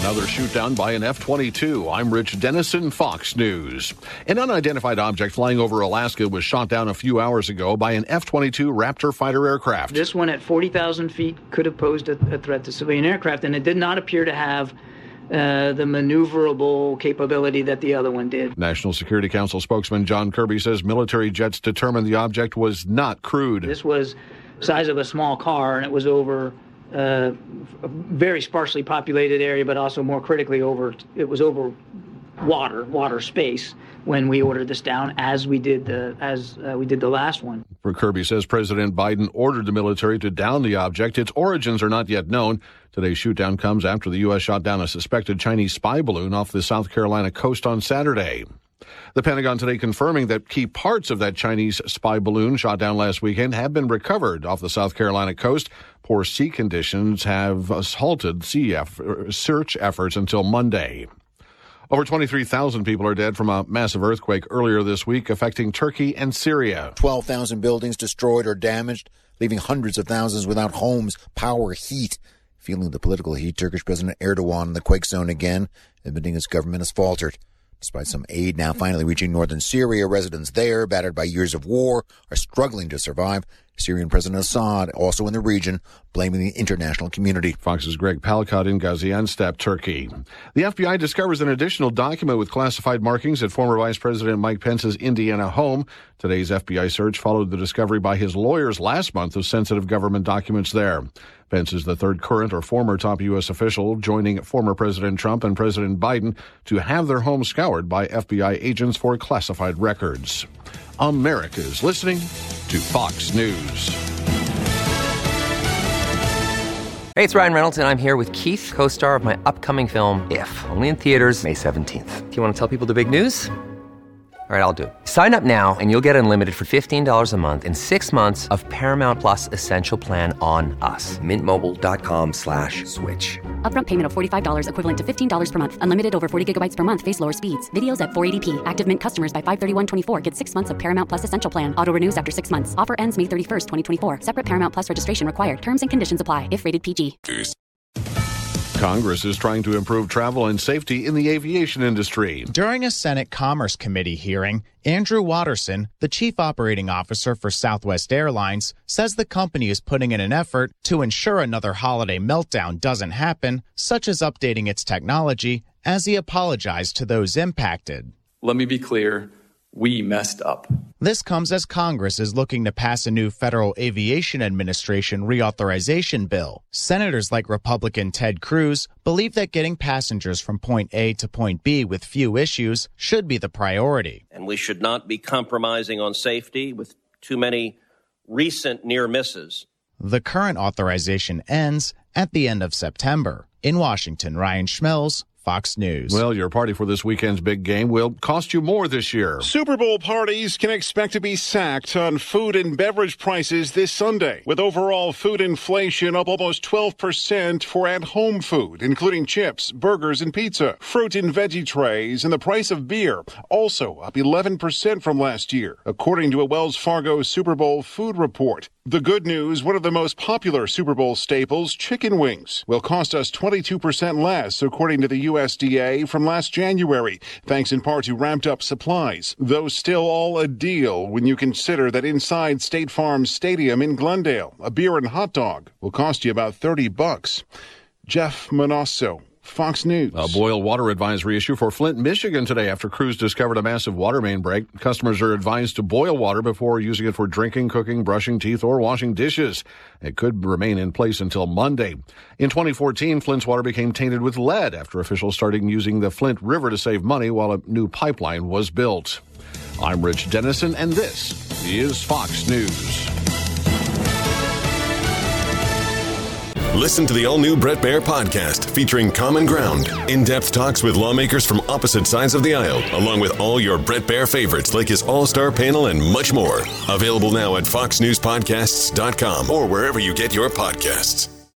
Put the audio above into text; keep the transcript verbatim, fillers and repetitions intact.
Another shoot-down by an F twenty-two. I'm Rich Dennison, Fox News. An unidentified object flying over Alaska was shot down a few hours ago by an F twenty-two Raptor fighter aircraft. This one at forty thousand feet could have posed a, a threat to civilian aircraft, and it did not appear to have uh, the maneuverable capability that the other one did. National Security Council spokesman John Kirby says military jets determined the object was not crewed. This was the size of a small car, and it was over Uh, a very sparsely populated area, but also more critically over, it was over water, water space when we ordered this down, as we did the, as uh, we did the last one. Kirby says President Biden ordered the military to down the object. Its origins are not yet known. Today's shoot-down comes after the U S shot down a suspected Chinese spy balloon off the South Carolina coast on Saturday. The Pentagon today confirming that key parts of that Chinese spy balloon shot down last weekend have been recovered off the South Carolina coast. Poor sea conditions have halted sea eff- search efforts until Monday. Over twenty-three thousand people are dead from a massive earthquake earlier this week affecting Turkey and Syria. twelve thousand buildings destroyed or damaged, leaving hundreds of thousands without homes, power, heat. Feeling the political heat, Turkish President Erdogan in the quake zone again, admitting his government has faltered. Despite some aid now finally reaching northern Syria, residents there, battered by years of war, are struggling to survive. Syrian President Assad, also in the region, blaming the international community. Fox's Greg Palkot in Gaziantep, Turkey. The F B I discovers an additional document with classified markings at former Vice President Mike Pence's Indiana home. Today's F B I search followed the discovery by his lawyers last month of sensitive government documents there. Pence is the third current or former top U S official, joining former President Trump and President Biden to have their homes scoured by F B I agents for classified records. America's listening to Fox News. Hey, it's Ryan Reynolds, and I'm here with Keith, co-star of my upcoming film, If, only in theaters May seventeenth. Do you want to tell people the big news? All right, I'll do it. Sign up now and you'll get unlimited for fifteen dollars a month and six months of Paramount Plus Essential Plan on us. Mint Mobile dot com slash switch. Upfront payment of forty-five dollars equivalent to fifteen dollars per month. Unlimited over forty gigabytes per month. Face lower speeds. Videos at four eighty p. Active Mint customers by five thirty-one twenty-four get six months of Paramount Plus Essential Plan. Auto renews after six months. Offer ends May thirty-first, twenty twenty-four. Separate Paramount Plus registration required. Terms and conditions apply if rated P G. Congress is trying to improve travel and safety in the aviation industry. During a Senate Commerce Committee hearing, Andrew Watterson, the chief operating officer for Southwest Airlines, says the company is putting in an effort to ensure another holiday meltdown doesn't happen, such as updating its technology, as he apologized to those impacted. Let me be clear. We messed up. This comes as Congress is looking to pass a new Federal Aviation Administration reauthorization bill. Senators like Republican Ted Cruz believe that getting passengers from point A to point B with few issues should be the priority. And we should not be compromising on safety with too many recent near misses. The current authorization ends at the end of September. In Washington, Ryan Schmelz, Fox News. Well, your party for this weekend's big game will cost you more this year. Super Bowl parties can expect to be sacked on food and beverage prices this Sunday, with overall food inflation up almost twelve percent for at-home food, including chips, burgers, and pizza, fruit and veggie trays, and the price of beer, also up eleven percent from last year, according to a Wells Fargo Super Bowl food report. The good news, one of the most popular Super Bowl staples, chicken wings, will cost us twenty-two percent less, according to the U S D A from last January, thanks in part to ramped-up supplies, though still all a deal when you consider that inside State Farm Stadium in Glendale, a beer and hot dog will cost you about thirty bucks. Jeff Manasso, Fox News. A boil water advisory issue for Flint, Michigan today after crews discovered a massive water main break. Customers are advised to boil water before using it for drinking, cooking, brushing teeth, or washing dishes. It could remain in place until Monday. In twenty fourteen, Flint's water became tainted with lead after officials started using the Flint River to save money while a new pipeline was built. I'm Rich Dennison, and this is Fox News. Listen to the all-new Bret Baier podcast featuring Common Ground, in-depth talks with lawmakers from opposite sides of the aisle, along with all your Bret Baier favorites like his all-star panel and much more. Available now at fox news podcasts dot com or wherever you get your podcasts.